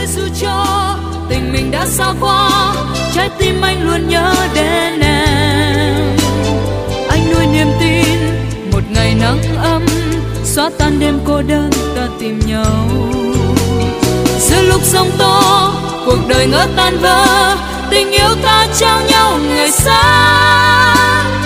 dù cho tình mình đã xa quá, trái tim anh luôn nhớ đến em. Anh nuôi niềm tin một ngày nắng ấm xóa tan đêm cô đơn, ta tìm nhau. Giữa lúc sóng to cuộc đời ngỡ tan vỡ, tình yêu ta trao nhau người xa.